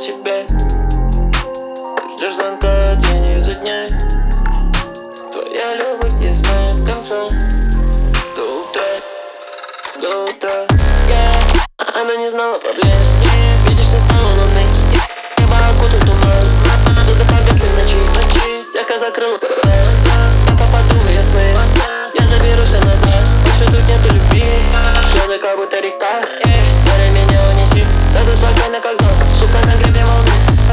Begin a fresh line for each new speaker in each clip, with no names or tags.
тебя. Ждешь звонка день изо дня. Твоя любовь не знает конца. До утра, до утра. Она не знала проблем. Видишь, не стала луны. Небо окутал туман. Ты погасли в ночи. Тихо закрыла глаза. Я попаду в ее сны. Я заберусь назад. Больше тут нету любви. Слезы как будто река. Море меня унеси. Зайду спокойно как зон. Сука на гребне волны.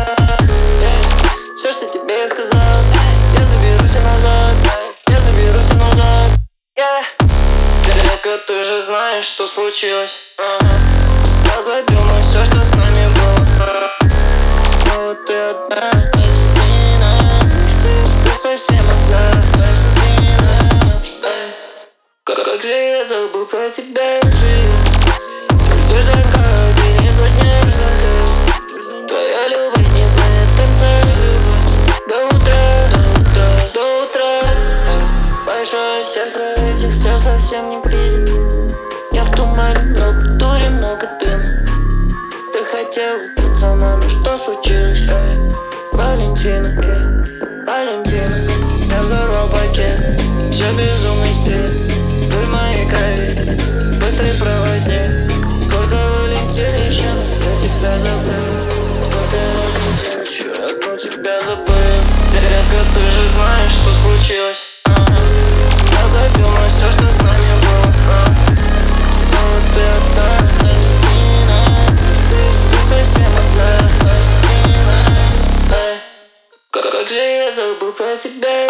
Все, что тебе я сказал. Я заберусь назад. Я заберусь назад. Река, ты же знаешь, что случилось. Я задумаю все, что с нами было. Снова ты одна, Валентина. Ты совсем одна, Валентина. Как же я забыл про тебя. Ждешь звонка день изо дня. Твоя любовь не знает конца. До утра, до утра. Большое сердце, этих слез совсем не вредит. Я в тумане, много дури, много дыма. Ты хотела так сама, но что случилось? Валентина, Валентина. Я взорвал пакет, все безумный стиль. Ты в моей крови, быстрый проводник. Сколько Валентин еще, я тебя забыл. Сколько Валентин еще, одну тебя забыл. Река, ты же знаешь, что случилось. Я забил на все, что с нами было. Снова ты одна, Валентина. Ты совсем одна, Валентина. Как же я забыл про тебя.